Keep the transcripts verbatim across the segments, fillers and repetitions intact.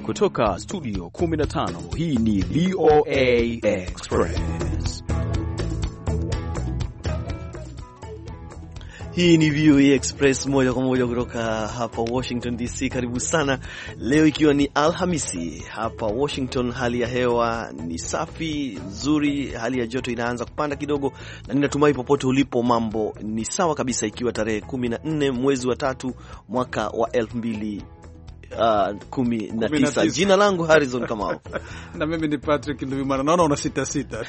Kutoka studio kumi na tano, hii ni V O A Express. Hii ni V O A Express moja kwa moja kutoka hapa Washington D C. Karibu sana. Leo ikiwa ni Alhamisi hapa Washington, hali ya hewa ni safi, nzuri, hali ya joto inaanza kupanda kidogo, na ninatumai popote ulipo mambo ni sawa kabisa, ikiwa tarehe kumi na nne mwezi wa tatu mwaka wa elfu mbili Uh, kumi na tisa. Jina langu Harrison Kamau. Na mimi ni Patrick Nduvimana. Naona una sita sita.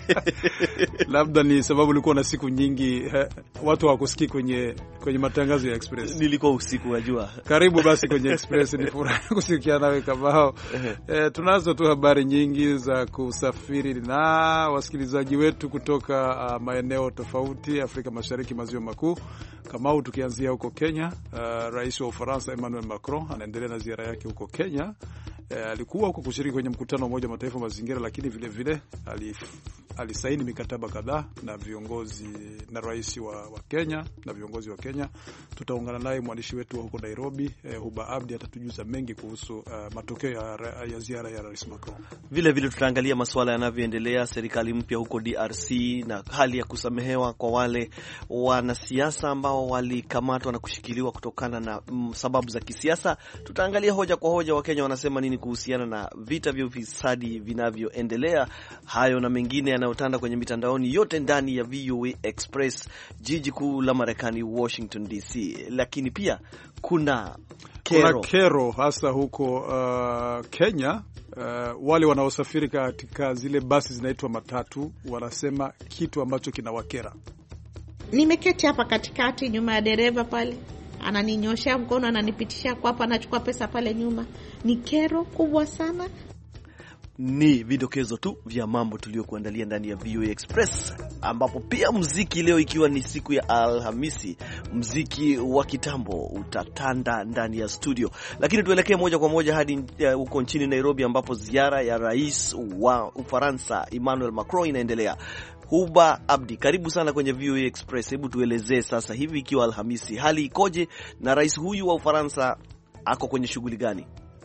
Labda ni sababu ulikuwa na siku nyingi, watu hawakusikii kwenye kwenye matangazo ya Express. Nilikuwa usiku, unajua. Karibu basi kwenye Express, ni furaha kusikia nawe Kamau. Eh, tunazo tu habari nyingi za kusafiri na wasikilizaji wetu kutoka uh, maeneo tofauti Afrika Mashariki, maziwa makuu. Kamau, tukianzia huko Kenya, uh, Rais wa Ufaransa Emmanuel Macron anaendelea na ziara yake huko Kenya. E, alikuwa huko kushiriki kwenye mkutano wa Umoja wa Mataifa mazingira, lakini vile vile alisaini mikataba kadhaa na viongozi na rais wa, wa Kenya na viongozi wa Kenya. Tutaungana naye mwandishi wetu wa huko Nairobi, e, Huba Abdi, atatujuza mengi kuhusu uh, matokeo ya, ya ziara ya Rais Macron. Vile vile tutaangalia masuala yanavyoendelea, serikali mpya huko D R C na hali ya kusamehewa kwa wale wanasiasa ambao walikamatwa na kushikiliwa kutokana na mm, sababu za kisiasa. Tutaangalia hoja kwa hoja, wa Kenya wanasema nini kuhusiana na vita vya ufisadi vinavyoendelea. Hayo na mengine yanayotanda kwenye mitandaoni, yote ndani ya V O A Express, jiji kuu la Marekani, Washington D C. Lakini pia kuna kero, kuna kero hasa huko uh, Kenya. Uh, wale wanaosafiri katika zile basi zinaitwa matatu wanasema kitu ambacho kinawakera. Nimeketi hapa katikati nyuma ya dereva pale, ananinyoshia mkono, ananipitisha kwa hapa, anachukua pesa pale nyuma. Ni kero kubwa sana. Ni vidokezo tu vya mambo tuliokuandalia ndani ya V O A Express, ambapo pia muziki leo, ikiwa ni siku ya Alhamisi, muziki wa kitambo utatanda ndani ya studio. Lakini tuelekee moja kwa moja hadi huko uh, nchini Nairobi, ambapo ziara ya rais wa Ufaransa Emmanuel Macron inaendelea. Huba Abdi, karibu sana kwenye V O A Express. Hebu tuelezee sasa hivi, ikiwa Alhamisi, hali ikoje na rais huyu wa Ufaransa ako kwenye shughuli gani?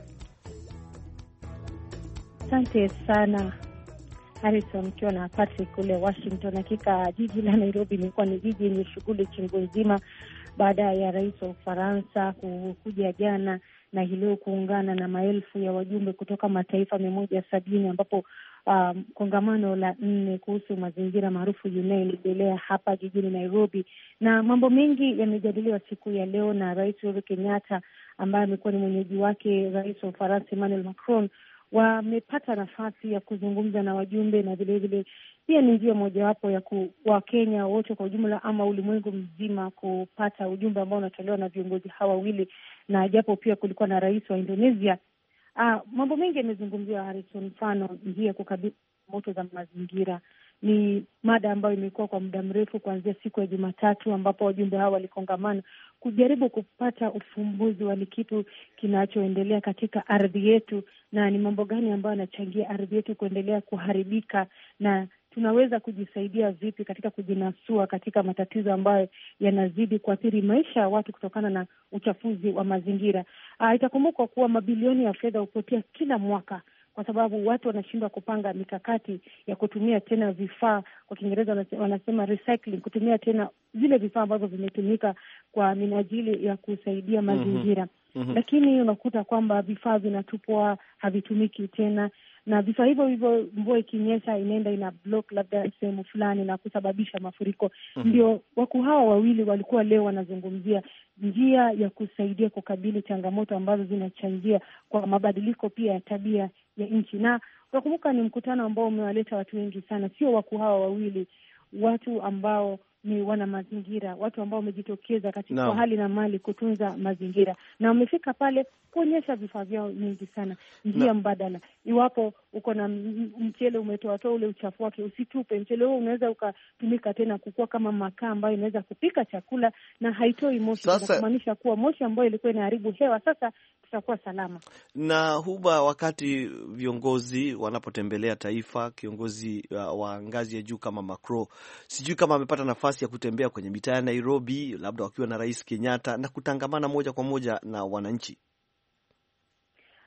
Asante sana Harrison, mkiwa na Patrick kule Washington. Hakika jiji la Nairobi limekuwa ni jiji lenye shughuli chungu nzima baada ya rais wa Ufaransa kuja jana na hilo kuungana na maelfu ya wajumbe kutoka mataifa mia moja sabini, ambapo um, kongamano la nne kuhusu mazingira maarufu linaendelea hapa jijini Nairobi, na mambo mengi yamejadiliwa siku ya leo na Rais Uhuru Kenyatta ambaye amekuwa ni mwenyeji wake rais wa Ufaransa Emmanuel Macron. Wamepata nafasi ya kuzungumza na wajumbe, na vile vile pia ni njia mojawapo ya kwa Kenya wote kwa ujumla ama ulimwengu mzima kupata ujumbe ambao unatolewa na viongozi hawa wawili. Na japo pia kulikuwa na rais wa Indonesia, ah, mambo mengi yamezungumziwa Harrison. Mfano, njia kukabili moto za mazingira ni mada ambayo imekuwa kwa muda mrefu, kuanzia siku ya Jumatatu ambapo wajumbe hao walikongamana kujaribu kupata ufumbuzi wa kitu kinachoendelea katika ardhi yetu, na ni mambo gani ambayo yanachangia ardhi yetu kuendelea kuharibika, na tunaweza kujisaidia vipi katika kujinasua katika matatizo ambayo yanazidi kuathiri maisha ya watu kutokana na uchafuzi wa mazingira. Ah, itakumbukwa kuwa mabilioni ya fedha hupotea kila mwaka kwa sababu watu wanashindwa kupanga mikakati ya kutumia tena vifaa, kwa Kiingereza wanasema recycling, kutumia tena zile vifaa ambavyo vimetumika kwa minajili ya kusaidia mazingira. Mm-hmm. Lakini unakuta kwamba vifaa vinatupwa, havitumiki tena, na vifaa hivyo hivyo mvua ikinyesha inaenda ina block labda sehemu fulani na kusababisha mafuriko. Mm-hmm. Ndio wakuu hawa wawili walikuwa leo wanazungumzia njia ya kusaidia kukabili changamoto ambazo zinachangia kwa mabadiliko pia ya tabia ya nchi. Na unakumbuka ni mkutano ambao umewaleta watu wengi sana, sio wakuu hawa wawili, watu ambao ni wana mazingira, watu ambao wamejitokeza katika no. hali na mali kutunza mazingira, na wamefika pale kuonyesha vifaa vyao nyingi sana, njia no. mbadala. Iwapo uko na mchele umetoa toa ule uchafu wake, usitupe mchele huo, unaweza ukatumika tena kukua kama makaa ambayo inaweza kupika chakula na haitoi moshi, kumaanisha kuwa moshi ambayo ilikuwa inaharibu hewa sasa tutakuwa salama. Na Huba, wakati viongozi wanapotembelea taifa, kiongozi uh, wa ngazi ya juu kama Macron, sijui kama amepata nafasi ya kutembea kwenye mitaa ya Nairobi, labda wakiwa na Rais Kenyatta na kutangamana moja kwa moja na wananchi.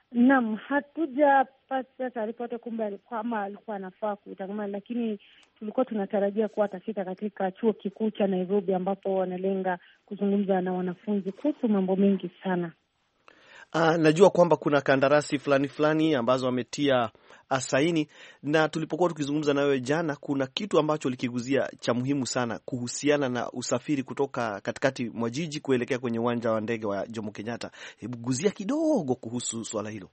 Naam, hatujapata taarifa yote kumbe kama alikuwa anafaa kutangamana, lakini tulikuwa tunatarajia kuwa atafika katika chuo kikuu cha Nairobi ambapo wanalenga kuzungumza na wanafunzi kuhusu mambo mengi sana. Uh, najua kwamba kuna kandarasi fulani fulani ambazo wametia saini, na tulipokuwa tukizungumza na wewe jana, kuna kitu ambacho likiguzia cha muhimu sana kuhusiana na usafiri kutoka katikati mwa jiji kuelekea kwenye uwanja wa ndege wa Jomo Kenyatta. Hebu guzia kidogo kuhusu swala hilo.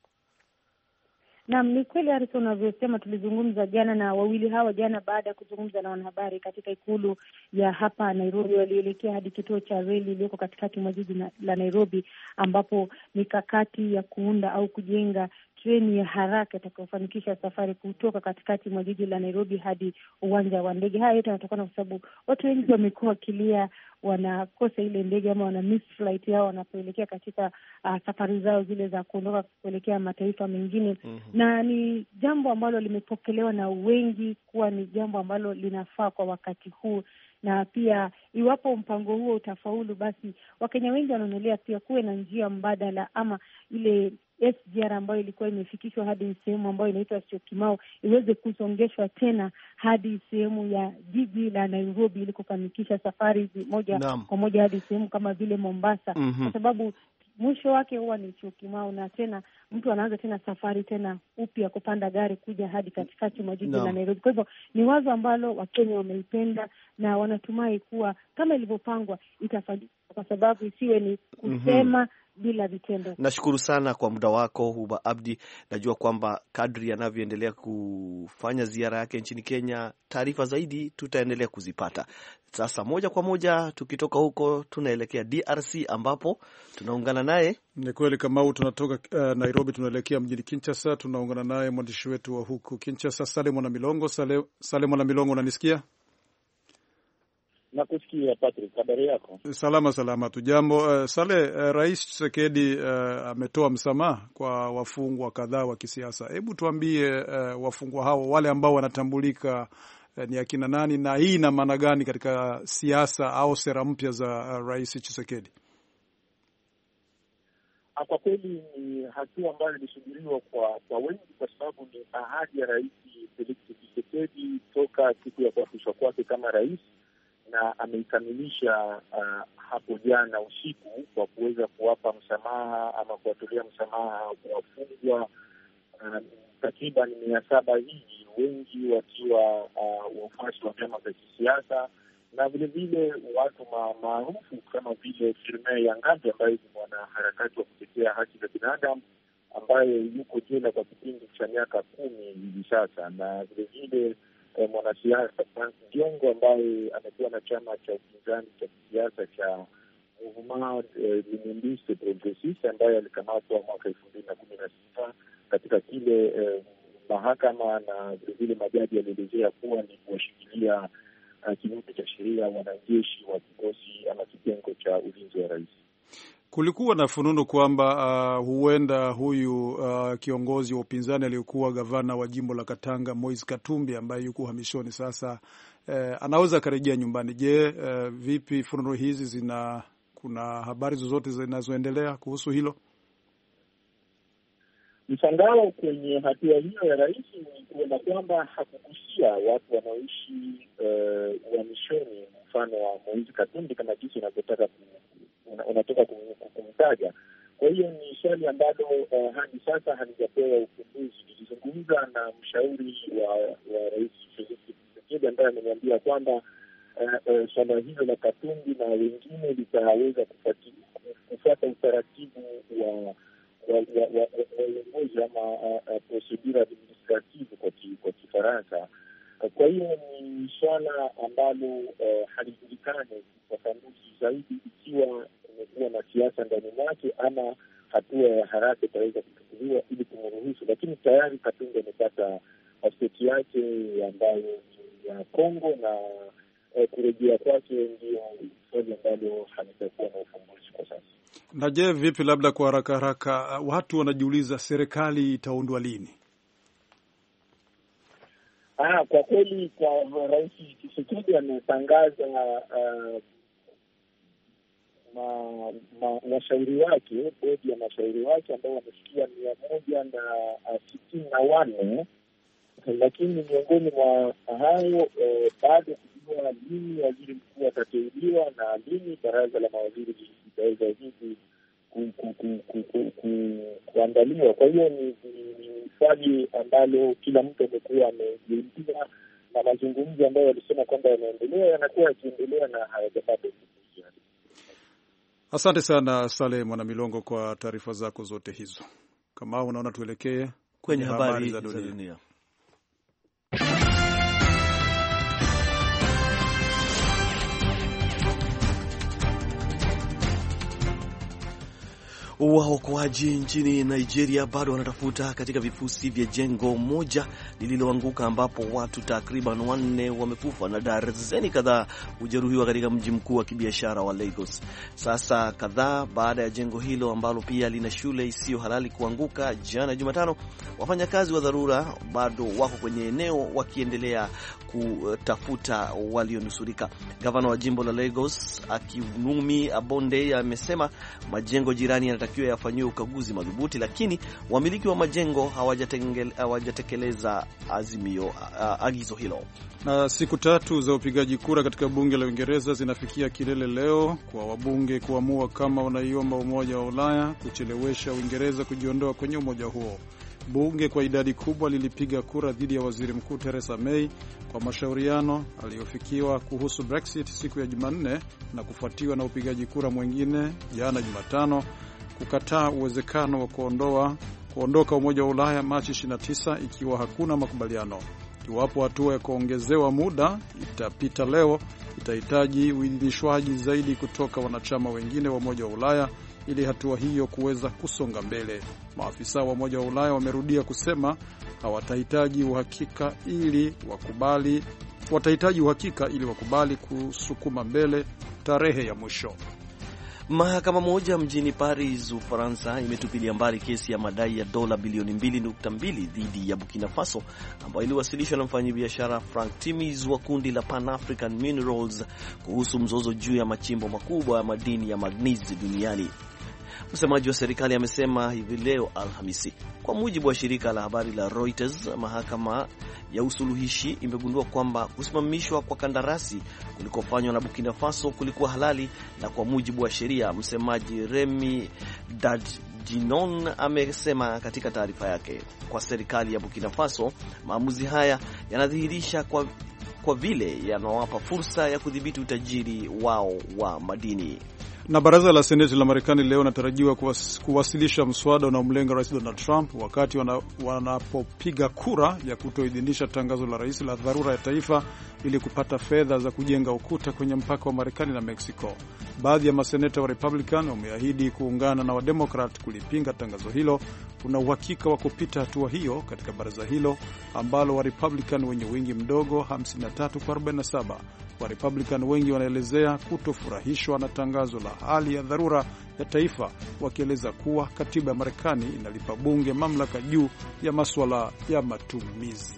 Naam, ni kweli Harrison unavyosema. Tulizungumza jana na wawili hawa jana baada ya kuzungumza na wanahabari katika ikulu ya hapa Nairobi. Walielekea hadi kituo cha reli iliyoko katikati mwa jiji la Nairobi, ambapo mikakati ya kuunda au kujenga treni ya haraka itakayofanikisha safari kutoka katikati mwa jiji la Nairobi hadi uwanja wa ndege. Haya yote yanatokana kwa sababu watu wengi wamekuwa wakilia wanakosa ile ndege ama wana miss flight yao wanapoelekea katika uh, safari zao zile za kuondoka kuelekea mataifa mengine. Mm-hmm. Na ni jambo ambalo limepokelewa na wengi kuwa ni jambo ambalo linafaa kwa wakati huu, na pia iwapo mpango huo utafaulu, basi Wakenya wengi wanaonelea pia kuwe na njia mbadala ama ile S G R ambayo ilikuwa imefikishwa hadi sehemu ambayo inaitwa Syokimau iweze kusongeshwa tena hadi sehemu ya jiji la Nairobi ili kufanikisha safari moja kwa moja hadi sehemu kama vile Mombasa. Mm-hmm. Kwa sababu mwisho wake huwa ni Syokimau, na tena mtu anaanza tena safari tena upya kupanda gari kuja hadi katikati mwa jiji la Nairobi. Kwa hivyo ni wazo ambalo Wakenya wameipenda na wanatumai kuwa kama ilivyopangwa itafanyika, kwa sababu isiwe ni kusema mm-hmm. bila vitendo. Nashukuru sana kwa muda wako Huba Abdi. Najua kwamba kadri yanavyoendelea kufanya ziara yake nchini Kenya, taarifa zaidi tutaendelea kuzipata. Sasa moja kwa moja tukitoka huko tunaelekea D R C ambapo tunaungana naye. Ni kweli kama tunatoka uh, Nairobi tunaelekea mjini Kinshasa, tunaungana naye mwandishi wetu wa huku Kinshasa, Saleh Mwana Milongo. Saleh Saleh Mwana Milongo, unanisikia? Nakusikia Patrick, habari yako? Salama salama tu. Jambo. Uh, Saleh, uh, Rais Tshisekedi uh, ametoa msamaha kwa wafungwa kadhaa wa kisiasa. Hebu tuambie uh, wafungwa hao wale ambao wanatambulika uh, ni akina nani, na hii ina maana gani katika siasa au sera mpya za uh, Rais Tshisekedi? Kwa kweli ni hatua ambayo ilisubiriwa kwa kwa wengi, kwa sababu ni ahadi ya Rais Felix Tshisekedi toka siku ya kuapishwa kwake kama rais, na ameikamilisha uh, hapo jana usiku kwa kuweza kuwapa msamaha ama kuwatolea msamaha wafungwa uh, takriban mia saba hivi, wengi wakiwa uh, wafuasi wa vyama vya kisiasa na vile vile watu maarufu kama vile Firmin Yangambi ambaye ni mwanaharakati wa kutetea haki za binadamu ambaye yuko jela kwa kipindi cha miaka kumi hivi sasa, na vile vile eh, mwanasiasa Frank Diongo ambaye amekuwa na chama cha upinzani cha kisiasa cha Mouvement Lumumbaiste Progressiste ambaye alikamatwa mwaka elfu mbili na kumi na sita katika kile eh, mahakama, na vile vile majaji yalielezea kuwa ni kuwashikilia uh, kinyume cha sheria wanajeshi wa kikosi ama kitengo cha ulinzi wa rais. Kulikuwa na fununu kwamba uh, huenda huyu uh, kiongozi wa upinzani aliyekuwa gavana wa jimbo la Katanga Moise Katumbi ambaye yuko uhamishoni sasa uh, anaweza akarejea nyumbani. Je, uh, vipi fununu hizi zina kuna habari zozote zinazoendelea kuhusu hilo? Mshangao kwenye hatua hiyo ya rais ni kuona kwamba hakugusia watu wanaoishi uh, uhamishoni, mfano wa Moise Katumbi kama jinsi unavyotaka unatoka kumtaja. Kwa hiyo ni swali ambalo uh, hadi sasa halijapewa ufumbuzi. Nilizungumza na mshauri wa, wa rais Felix Tshisekedi ambaye ameniambia kwamba uh, uh, swala hilo la Katumbi na wengine litaweza kufuata utaratibu wa uongozi ama procedure administrative kwa Kifaransa. Kwa hiyo ni swala ambalo uh, halijulikani ufafanuzi zaidi ikiwa kumekuwa na siasa ndani mwake ama hatua ya haraka itaweza kuchukuliwa ili kumruhusu, lakini tayari Katumbi amepata pasipoti yake ambayo ni ya Kongo, na uh, kurejea kwake ndio swali ambalo halitakuwa na ufumbuzi kwa sasa. Na je, vipi, labda kwa haraka haraka, watu wanajiuliza serikali itaundwa lini? Ah, kwa kweli kwa Rais Tshisekedi ametangaza uh, ma, ma, washauri wake, bodi ya mashauri wake ambao wamefikia mia moja na sitini na wanne, lakini miongoni mwa hayo eh, bado kujua lini waziri mkuu atateuliwa na lini baraza la mawaziri litaweza hivi kuandaliwa. Kwa hiyo ni swali ambalo kila mtu amekuwa amejiuliza, na mazungumzo ambayo walisema kwamba yanaendelea yanakuwa yakiendelea na hayajapata. Asante sana Saleh Mwana Milongo kwa taarifa zako zote hizo. Kama unaona, tuelekee kwenye habari za dunia, dunia. Waokoaji nchini Nigeria bado wanatafuta katika vifusi vya jengo moja lililoanguka ambapo watu takriban wanne wamekufa na darzeni kadhaa kujeruhiwa katika mji mkuu wa kibiashara wa Lagos. Sasa kadhaa baada ya jengo hilo ambalo pia lina shule isiyo halali kuanguka jana Jumatano, wafanyakazi wa dharura bado wako kwenye eneo wakiendelea kutafuta walionusurika. Gavana wa jimbo la Lagos Akinwumi Abonde amesema majengo jirani yanatakiwa yafanyiwe ukaguzi madhubuti, lakini wamiliki wa majengo hawajatekeleza azimio agizo hilo. Na siku tatu za upigaji kura katika bunge la Uingereza zinafikia kilele leo kwa wabunge kuamua kama wanaiomba Umoja wa Ulaya kuchelewesha Uingereza kujiondoa kwenye umoja huo. Bunge kwa idadi kubwa lilipiga kura dhidi ya waziri mkuu Theresa May kwa mashauriano aliyofikiwa kuhusu Brexit siku ya Jumanne, na kufuatiwa na upigaji kura mwingine jana Jumatano kukataa uwezekano wa kuondoa kuondoka Umoja wa Ulaya Machi ishirini na tisa ikiwa hakuna makubaliano. Iwapo hatua ya kuongezewa muda itapita leo, itahitaji uidhinishwaji zaidi kutoka wanachama wengine wa Umoja wa Ulaya ili hatua hiyo kuweza kusonga mbele. Maafisa wa Umoja wa Ulaya wamerudia kusema hawatahitaji uhakika ili wakubali watahitaji uhakika ili wakubali kusukuma mbele tarehe ya mwisho. Mahakama moja mjini Paris, Ufaransa, imetupilia mbali kesi ya madai ya dola bilioni mbili nukta mbili dhidi ya Burkina Faso ambayo iliwasilishwa na mfanyabiashara Frank Timis wa kundi la Pan African Minerals kuhusu mzozo juu ya machimbo makubwa ya madini ya magnesi duniani. Msemaji wa serikali amesema hivi leo Alhamisi. Kwa mujibu wa shirika la habari la Reuters, mahakama ya usuluhishi imegundua kwamba kusimamishwa kwa kandarasi kulikofanywa na Burkina Faso kulikuwa halali na kwa mujibu wa sheria. Msemaji Remy Dadjinon amesema katika taarifa yake kwa serikali ya Burkina Faso, maamuzi haya yanadhihirisha kwa, kwa vile yanawapa fursa ya kudhibiti utajiri wao wa madini. Na baraza la Seneti la Marekani leo natarajiwa kuwas, kuwasilisha mswada unaomlenga Rais Donald Trump wakati wana, wanapopiga kura ya kutoidhinisha tangazo la rais la dharura ya taifa ili kupata fedha za kujenga ukuta kwenye mpaka wa Marekani na Mexico. Baadhi ya maseneta wa Republican wameahidi kuungana na Wademokrat kulipinga tangazo hilo. Kuna uhakika wa kupita hatua hiyo katika baraza hilo ambalo wa Republican wenye wingi mdogo hamsini na tatu kwa arobaini na saba. Wa Republican wengi wanaelezea kutofurahishwa na tangazo la hali ya dharura ya taifa, wakieleza kuwa katiba ya Marekani inalipa bunge mamlaka juu ya masuala ya matumizi.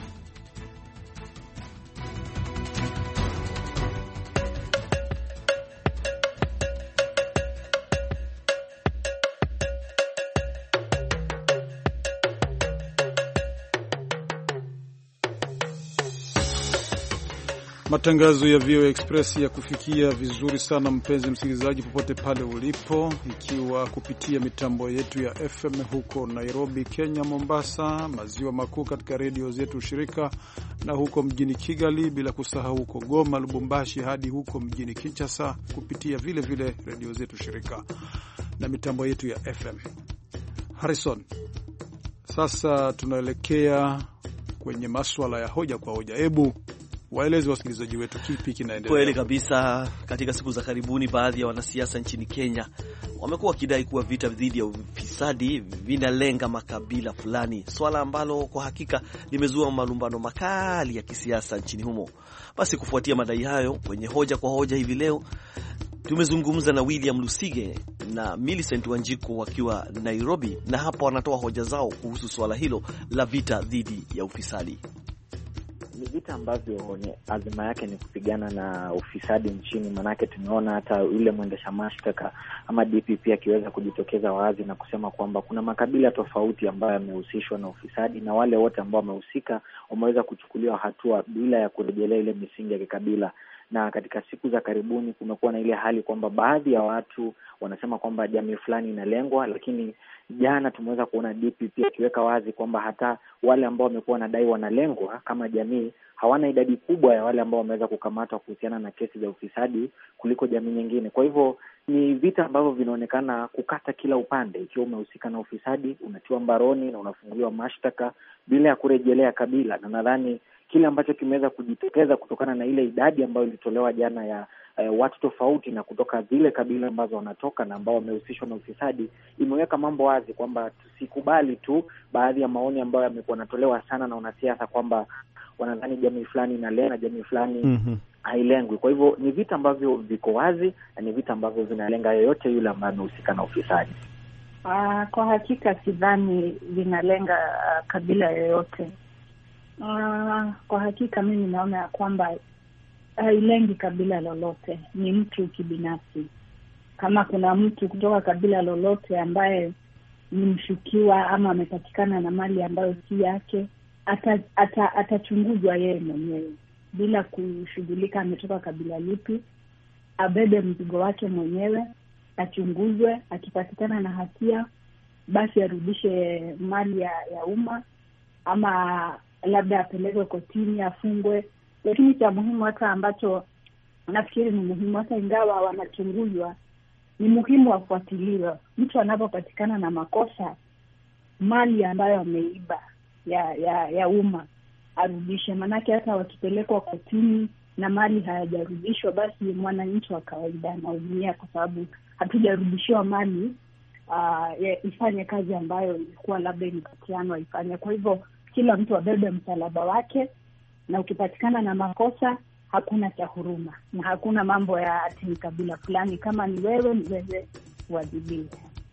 Matangazo ya V O A Express ya kufikia vizuri sana mpenzi msikilizaji popote pale ulipo, ikiwa kupitia mitambo yetu ya F M huko Nairobi, Kenya, Mombasa, maziwa makuu katika redio zetu shirika, na huko mjini Kigali, bila kusahau huko Goma, Lubumbashi, hadi huko mjini Kinshasa kupitia vile vile redio zetu shirika na mitambo yetu ya F M. Harrison, sasa tunaelekea kwenye masuala ya hoja kwa hoja. Hebu waeleze wasikilizaji wetu kipi kinaendelea. Kweli kabisa, katika siku za karibuni baadhi ya wanasiasa nchini Kenya wamekuwa wakidai kuwa vita dhidi ya ufisadi vinalenga makabila fulani, swala ambalo kwa hakika limezua malumbano makali ya kisiasa nchini humo. Basi kufuatia madai hayo, kwenye hoja kwa hoja hivi leo tumezungumza na William Lusige na Millicent Wanjiku wakiwa Nairobi, na hapa wanatoa hoja zao kuhusu swala hilo la vita dhidi ya ufisadi. ni vita ambavyo ni azima yake ni kupigana na ufisadi nchini. Manake tumeona hata yule mwendesha mashtaka ama D P P akiweza kujitokeza wazi na kusema kwamba kuna makabila tofauti ambayo yamehusishwa na ufisadi, na wale wote ambao wamehusika wameweza kuchukuliwa hatua bila ya kurejelea ile misingi ya kikabila. Na katika siku za karibuni kumekuwa na ile hali kwamba baadhi ya watu wanasema kwamba jamii fulani inalengwa, lakini jana tumeweza kuona D P P akiweka wazi kwamba hata wale ambao wamekuwa wanadai wanalengwa kama jamii hawana idadi kubwa ya wale ambao wameweza kukamatwa kuhusiana na kesi za ufisadi kuliko jamii nyingine. Kwa hivyo ni vita ambavyo vinaonekana kukata kila upande. Ikiwa umehusika na ufisadi, unatiwa mbaroni na unafunguliwa mashtaka bila ya kurejelea kabila. Na nadhani kile ambacho kimeweza kujitokeza kutokana na ile idadi ambayo ilitolewa jana ya uh, watu tofauti na kutoka zile kabila ambazo wanatoka na ambao wamehusishwa na ufisadi, imeweka mambo wazi kwamba tusikubali tu baadhi ya maoni ambayo yamekuwa yanatolewa sana na wanasiasa kwamba wanadhani jamii fulani inalenga, jamii fulani mm-hmm. hailengwi. Kwa hivyo ni vita ambavyo viko wazi na ni vita ambavyo vinalenga yoyote yule ambaye amehusika na ufisadi. Uh, kwa hakika sidhani vinalenga uh, kabila yoyote. Uh, kwa hakika mimi naona ya kwamba hailengi kabila lolote, ni mtu kibinafsi. Kama kuna mtu kutoka kabila lolote ambaye ni mshukiwa ama amepatikana na mali ambayo si yake, atachunguzwa ata, ata yeye mwenyewe bila kushughulika ametoka kabila lipi. Abebe mzigo wake mwenyewe, achunguzwe, akipatikana na hatia basi arudishe mali ya, ya umma ama labda apelekwe kotini afungwe. Lakini cha muhimu hata ambacho nafikiri ni muhimu, hata ingawa wanachunguzwa, ni muhimu wafuatiliwe. Mtu anapopatikana na makosa, mali ambayo ameiba ya ya, ya umma arudishe. Manake hata wakipelekwa kotini na mali hayajarudishwa, basi mwananchi wa kawaida anaumia kwa sababu hatujarudishiwa mali uh, ifanye kazi ambayo ilikuwa labda imepatianwa ifanye. Kwa hivyo kila mtu abebe msalaba wake, na ukipatikana na makosa hakuna cha huruma na hakuna mambo ya ati kabila fulani. Kama ni wewe, ni wewe uadhibiwe.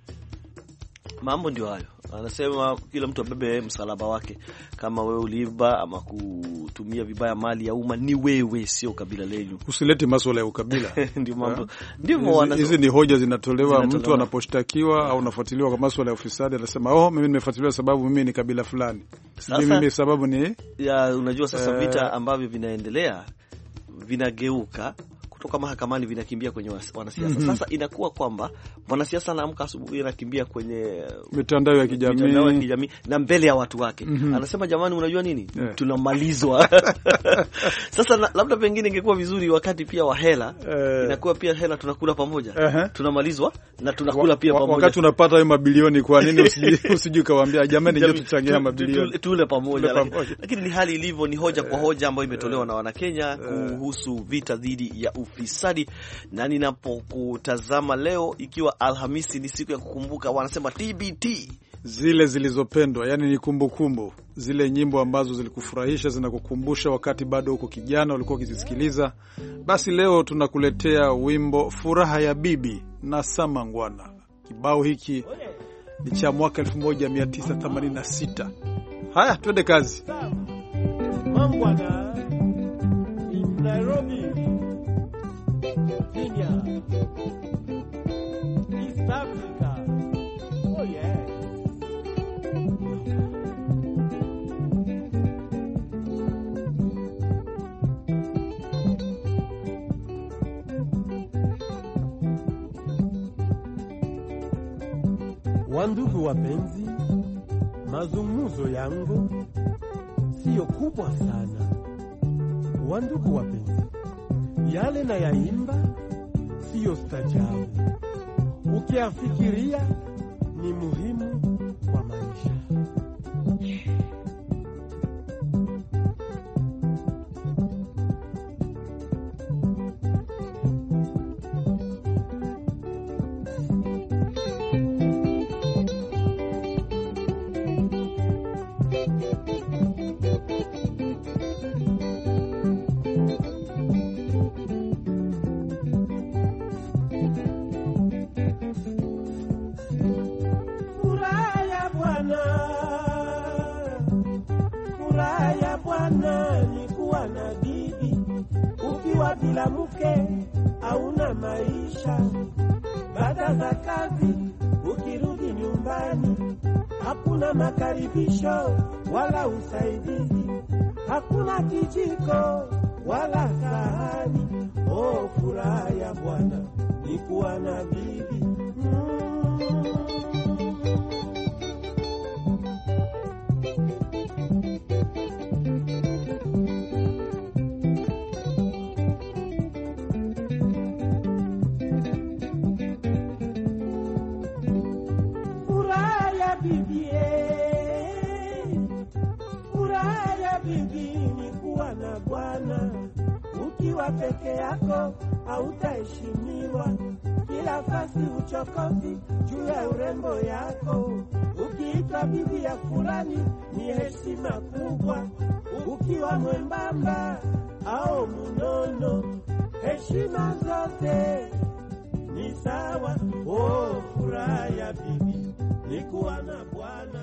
Mambo ndio hayo. Anasema kila mtu abebe msalaba wake. Kama wewe uliiba ama kutumia vibaya mali ya umma, ni wewe, sio kabila lenu. Usilete masuala ya ukabila. Ndio mambo. Ndivyo hizi ni hoja zinatolewa, zinatolewa. Mtu anaposhtakiwa au unafuatiliwa kwa masuala ya ufisadi anasema, "Oh, mimi nimefuatiliwa sababu mimi ni kabila fulani." Sasa mimi sababu ni ya unajua sasa uh, vita ambavyo vinaendelea vinageuka kutoka mahakamani vinakimbia kwenye wanasiasa. Mm-hmm. Sasa inakuwa kwamba wanasiasa anaamka asubuhi anakimbia kwenye mitandao ya kijamii, mitandao ya kijamii na mbele ya watu wake. Mm-hmm. Anasema jamani, unajua nini? Yeah. Tunamalizwa. Sasa na, labda pengine ingekuwa vizuri wakati pia wa hela, uh, inakuwa pia hela tunakula pamoja. Uh-huh. Tunamalizwa na tunakula pia pamoja. Wakati unapata hayo mabilioni, kwa nini usiji usiji kawaambia jamani ndio tuchangia mabilioni tule pamoja? Lakini ni hali ilivyo, ni hoja kwa hoja ambayo imetolewa na Wanakenya kuhusu vita dhidi ya ufisadi. Na ninapokutazama leo, ikiwa Alhamisi, ni siku ya kukumbuka, wanasema T B T, zile zilizopendwa, yani ni kumbukumbu, zile nyimbo ambazo zilikufurahisha, zinakukumbusha wakati bado uko kijana ulikuwa ukizisikiliza. Basi leo tunakuletea wimbo Furaha ya Bibi na Samangwana. Kibao hiki ni cha mwaka elfu moja mia tisa themanini na sita. Haya, twende kazi. Mangwana in Nairobi, Kenya, East Africa. Oh yeah. Wandugu wapenzi, mazungumzo yangu sio kubwa sana. Wandugu wapenzi, yale na yaimba sio stajabu. Ukiafikiria ni muhimu kwa maisha. Furaha ya Bwana ni kuwa na bibi. Ukiwa bila mke hauna maisha. Baada za kazi ukirudi nyumbani, hakuna makaribisho wala usaidizi, hakuna kijiko wala sahani. Oh, furaha ya Bwana ni kuwa na bibi. mm. Na Bwana, ukiwa peke yako hautaheshimiwa. Kila fasi uchokozi juu ya urembo yako. Ukiitwa bibi ya fulani ni heshima kubwa. Ukiwa mwembamba au munono, heshima zote ni sawa. Oh, furaha ya bibi ni kuwa na Bwana.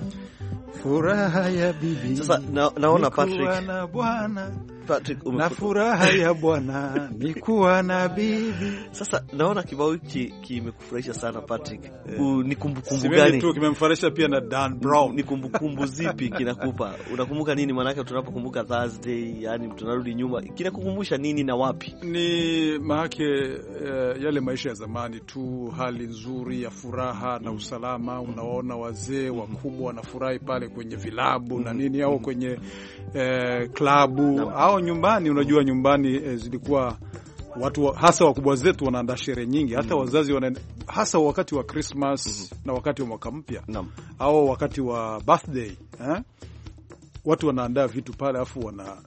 Furaha ya bibi. Sasa na, naona Patrick na bwana Patrick na furaha ya bwana ni kuwa na bibi. Sasa naona kibao hiki kimekufurahisha sana Patrick. Yeah. Ni kumbukumbu gani tu kimemfurahisha pia na Dan Brown? Ni kumbukumbu zipi kinakupa? Unakumbuka nini? Maana tunapokumbuka Thursday, yani tunarudi nyuma, kinakukumbusha nini na wapi? Ni maake uh, yale maisha ya zamani tu, hali nzuri ya furaha na usalama. Unaona wazee wakubwa wanafurahi pale kwenye vilabu na nini, au kwenye uh, klabu au nyumbani. Unajua nyumbani eh, zilikuwa watu wa, hasa wakubwa zetu wanaandaa sherehe nyingi, hata mm. wazazi wanaenda, hasa wakati wa Christmas mm-hmm. na wakati wa mwaka mpya au wakati wa birthday eh? Watu wanaandaa vitu pale, afu wana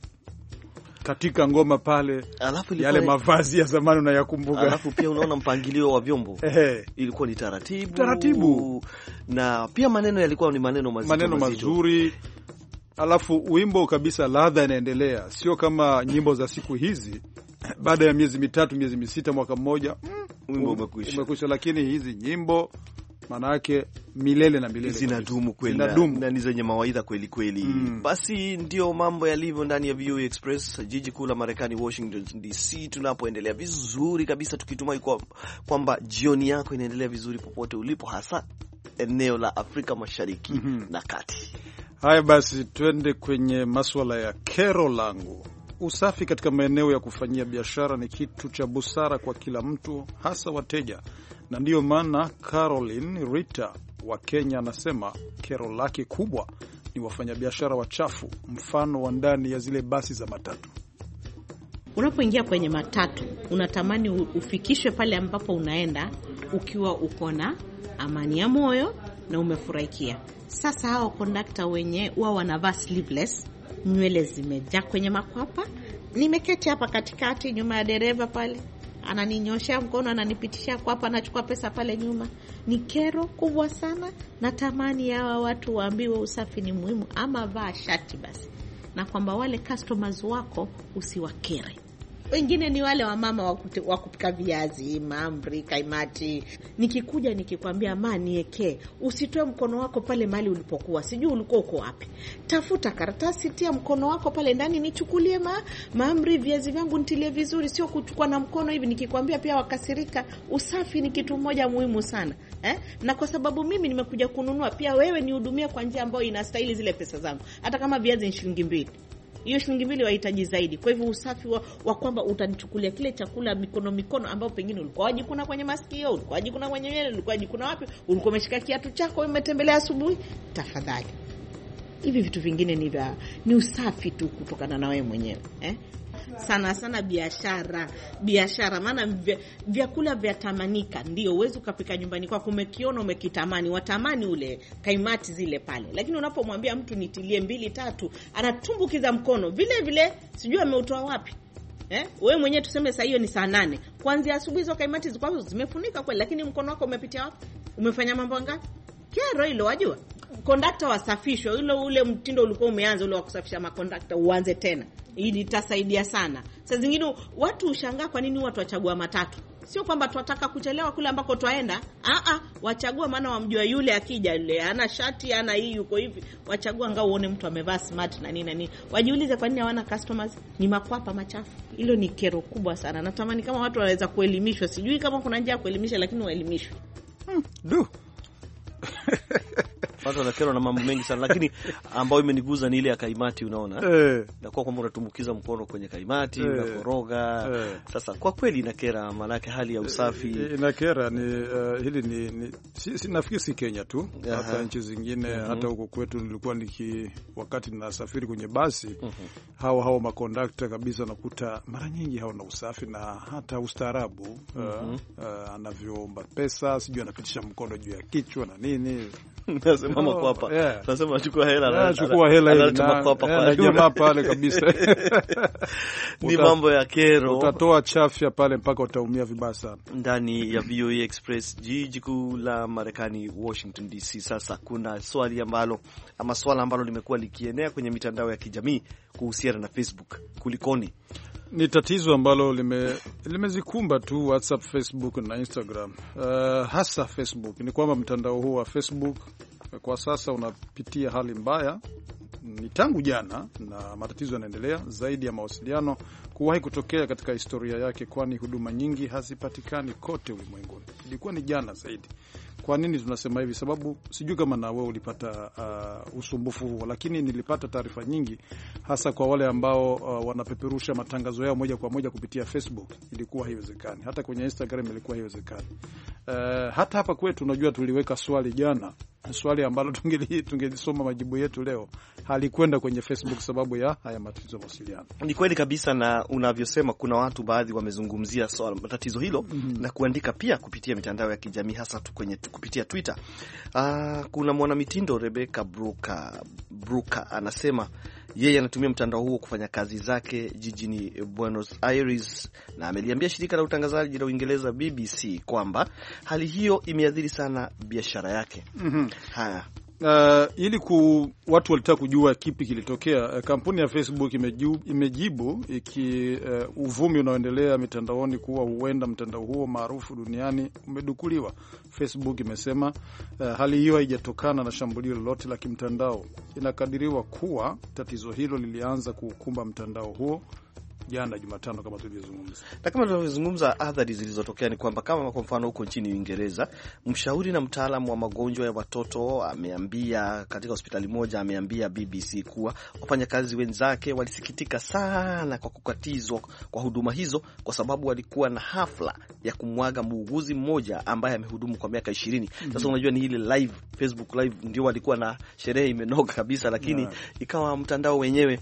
katika ngoma pale, alafu yale mavazi ya zamani unayakumbuka. Alafu pia unaona mpangilio wa vyombo ilikuwa ni taratibu taratibu, na pia maneno yalikuwa ni maneno mazito, maneno mazuri. Alafu wimbo kabisa, ladha inaendelea, sio kama nyimbo za siku hizi. Baada ya miezi mitatu, miezi misita, mwaka mmoja, mm, wimbo umekwisha. Umekwisha, lakini hizi nyimbo maana yake milele na milele zinadumu kweli, na ni zenye mawaidha kweli kweli. Mm. Basi ndio mambo yalivyo ndani ya V O A Express, jiji kuu la Marekani, Washington D C, tunapoendelea vizuri kabisa, tukitumai kwa kwamba jioni yako inaendelea vizuri popote ulipo, hasa eneo la Afrika Mashariki mm-hmm. na Kati. Haya basi, twende kwenye masuala ya kero langu. Usafi katika maeneo ya kufanyia biashara ni kitu cha busara kwa kila mtu, hasa wateja. Na ndiyo maana Caroline Rita wa Kenya anasema kero lake kubwa ni wafanyabiashara wachafu, mfano wa ndani ya zile basi za matatu. Unapoingia kwenye matatu, unatamani ufikishwe pale ambapo unaenda ukiwa uko na amani ya moyo na umefurahikia. Sasa hao kondakta wenye wao wanavaa sleeveless, nywele zimejaa kwenye makwapa. Nimeketi hapa katikati nyuma ya dereva pale, ananinyoshia mkono, ananipitisha kwapa, anachukua pesa pale nyuma. Ni kero kubwa sana. Natamani hawa watu waambiwe usafi ni muhimu, ama vaa shati basi, na kwamba wale customers wako usiwakere. Wengine ni wale wa mama wa kupika viazi, mahamri, kaimati. Nikikuja nikikwambia ma nieke, usitoe mkono wako pale mahali ulipokuwa. Sijui ulikuwa uko wapi. Tafuta karatasi, tia mkono wako pale ndani, nichukulie ma mahamri, viazi vyangu nitilie vizuri, sio kuchukua na mkono hivi. Nikikwambia pia wakasirika. Usafi ni kitu moja muhimu sana. Eh? Na kwa sababu mimi nimekuja kununua, pia wewe nihudumie kwa njia ambayo inastahili zile pesa zangu. Hata kama viazi ni shilingi mbili, hiyo shilingi mbili wahitaji zaidi. Kwa hivyo usafi wa, wa kwamba utanichukulia kile chakula mikono mikono ambao pengine ulikuwa wajikuna kwenye masikio, ulikuwa wajikuna kwenye nywele, ulikuwa wajikuna wapi, ulikuwa umeshika kiatu chako umetembelea asubuhi, tafadhali. Hivi vitu vingine ni vya ni usafi tu kutokana na wewe mwenyewe, eh? Sana sana biashara, biashara maana vyakula vya tamanika, ndio uwezo ukapika nyumbani kwako, umekiona umekitamani, watamani ule kaimati zile pale. Lakini unapomwambia mtu nitilie mbili tatu, anatumbukiza mkono vile vile, sijui ameutoa wapi. Eh? Wewe mwenyewe tuseme saa hiyo ni saa nane. Kuanzia asubuhi hizo kaimati ziko zimefunika kweli, lakini mkono wako umepitia wapi? Umefanya mambo ngapi? Kero hilo wajua. Kondakta wasafishwe, ule ule mtindo ulikuwa umeanza ule wa kusafisha makondakta uanze tena. Hili litasaidia sana. Sasa zingine watu ushangaa kwa nini watu wachagua matatu. Sio kwamba tunataka kuchelewa kule ambako twaenda. Ah ah, wachagua, maana wamjua yule akija yule ana shati ana hii yuko hivi. Wachagua ngao uone mtu amevaa smart na nini na nini. Wajiulize kwa nini hawana customers? Ni makwapa machafu. Hilo ni kero kubwa sana. Natamani kama watu wanaweza kuelimishwa. Sijui kama kuna njia ya kuelimisha, lakini waelimishwe. Hmm, du. Watu wanakero na mambo mengi sana, lakini ambayo imeniguza ni ile ya kaimati. Unaona eh, inakuwa kwamba unatumbukiza mkono kwenye kaimati eh, unakoroga eh. Sasa kwa kweli inakera, maanake hali ya usafi eh, inakera. Ni uh, hili ni, ni si, si, nafikiri si Kenya tu, hata nchi zingine uh -huh. Hata huko kwetu nilikuwa niki wakati ninasafiri kwenye basi uh -huh. hao hao makondakta kabisa nakuta mara nyingi hawana usafi na hata ustaarabu uh -huh. uh, anavyoomba pesa, sijui anapitisha mkono juu ya kichwa na nini. Nasema makwapa. Yeah. Nasema achukua hela. Yeah, achukua hela ile na makwapa kwa jamaa pale kabisa. Ni mambo ya kero. Utatoa chafya pale mpaka utaumia vibaya sana. Ndani ya V O A Express, jiji kuu la Marekani, Washington D C. Sasa kuna swali ambalo ama swala ambalo limekuwa likienea kwenye mitandao ya kijamii kuhusiana na Facebook. Kulikoni? Ni tatizo ambalo lime limezikumba tu WhatsApp, Facebook na Instagram. Uh, hasa Facebook. Ni kwamba mtandao huu wa Facebook kwa sasa unapitia hali mbaya. Ni tangu jana na matatizo yanaendelea zaidi ya mawasiliano kuwahi kutokea katika historia yake, kwani huduma nyingi hazipatikani kote ulimwenguni. Ilikuwa ni jana zaidi. Kwa nini tunasema hivi? Sababu sijui kama na wewe ulipata uh, usumbufu huo, lakini nilipata taarifa nyingi hasa kwa wale ambao uh, wanapeperusha matangazo yao moja kwa moja kupitia Facebook. Ilikuwa haiwezekani. Hata kwenye Instagram ilikuwa haiwezekani. Uh, hata hapa kwetu unajua tuliweka swali jana, swali ambalo tungeli tungelisoma majibu yetu leo, halikwenda kwenye Facebook sababu ya haya matatizo ya mawasiliano. Ni kweli kabisa, na unavyosema kuna watu baadhi wamezungumzia swala matatizo hilo mm -hmm. na kuandika pia kupitia mitandao ya kijamii, hasa tu kwenye kupitia Twitter. Uh, kuna mwanamitindo Rebecca Bruka Bruka anasema yeye anatumia mtandao huo kufanya kazi zake jijini Buenos Aires, na ameliambia shirika la utangazaji la Uingereza B B C kwamba hali hiyo imeathiri sana biashara yake. Mhm. Haya. Uh, ili ku watu walitaka kujua kipi kilitokea. Uh, kampuni ya Facebook imejibu, imejibu iki uh, uvumi unaoendelea mitandaoni kuwa huenda mtandao huo maarufu duniani umedukuliwa. Facebook imesema uh, hali hiyo haijatokana na shambulio lolote la kimtandao. Inakadiriwa kuwa tatizo hilo lilianza kukumba mtandao huo jana Jumatano kama tulivyozungumza. Na kama tulivyozungumza, athari zilizotokea ni kwamba kama kwa mfano huko nchini Uingereza, mshauri na mtaalamu wa magonjwa ya watoto ameambia katika hospitali moja ameambia B B C kuwa wafanyakazi wenzake walisikitika sana kwa kukatizwa kwa huduma hizo kwa sababu walikuwa na hafla ya kumwaga muuguzi mmoja ambaye amehudumu kwa miaka ishirini. Sasa mm -hmm. unajua ni ile live Facebook live ndio walikuwa na sherehe imenoga kabisa, lakini yeah. ikawa mtandao wenyewe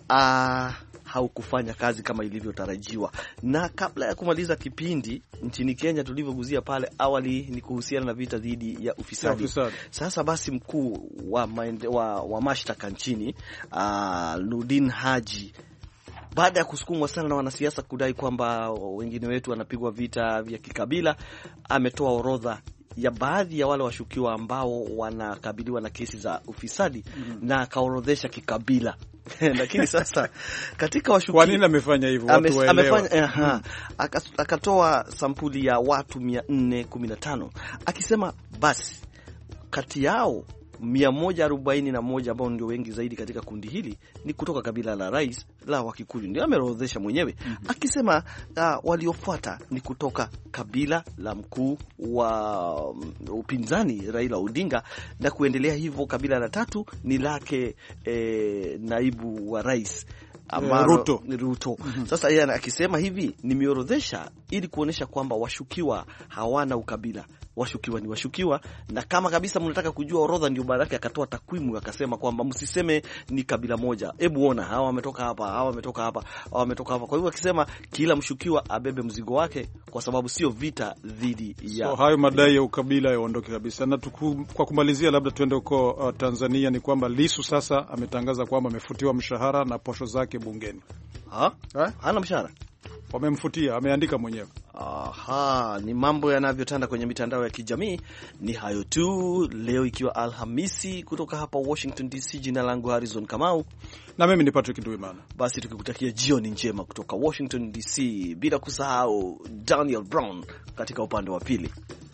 ah haukufanya kazi kama ilivyotarajiwa. Na kabla ya kumaliza kipindi, nchini Kenya tulivyoguzia pale awali ni kuhusiana na vita dhidi ya ufisadi. Ufisadi. Sasa basi mkuu wa maende, wa, wa mashtaka nchini uh, Nurdin Haji, baada ya kusukumwa sana na wanasiasa kudai kwamba wengine wetu wanapigwa vita vya kikabila, ametoa orodha ya baadhi ya wale washukiwa ambao wanakabiliwa na kesi za ufisadi mm -hmm. na akaorodhesha kikabila. Lakini sasa katika washukiwa, kwa nini amefanya hivyo watu waelewa? Amefanya aha, akatoa sampuli ya watu mia nne kumi na tano akisema basi kati yao mia moja arobaini na moja ambao ndio wengi zaidi katika kundi hili ni kutoka kabila la rais la Wakikuyu, ndio ameorodhesha mwenyewe mm -hmm. akisema uh, waliofuata ni kutoka kabila la mkuu wa um, upinzani Raila Odinga, na kuendelea hivyo. Kabila la tatu ni lake eh, naibu wa rais Amaro, Ruto. Ruto. Mm-hmm. Sasa yeye akisema hivi, nimeorodhesha ili kuonesha kwamba washukiwa hawana ukabila. Washukiwa ni washukiwa, na kama kabisa mnataka kujua orodha, ndio baada yake akatoa takwimu akasema kwamba msiseme ni kabila moja. Hebu ona, hawa wametoka hapa, hawa wametoka hapa, hawa wametoka hapa. Kwa hivyo akisema kila mshukiwa abebe mzigo wake, kwa sababu sio vita dhidi ya so, hayo madai ya ukabila yaondoke kabisa. Na tuku, kwa kumalizia labda tuende huko uh, Tanzania, ni kwamba Lissu sasa ametangaza kwamba amefutiwa mshahara na posho zake wake bungeni. Ha? Ha? Hana mshahara? Wamemfutia, ameandika mwenyewe. Aha, ni mambo yanavyotanda kwenye mitandao ya kijamii. Ni hayo tu leo, ikiwa Alhamisi, kutoka hapa Washington D C. Jina langu Harrison Kamau na mimi ni Patrick Nduimana. Basi tukikutakia jioni njema kutoka Washington D C, bila kusahau Daniel Brown katika upande wa pili.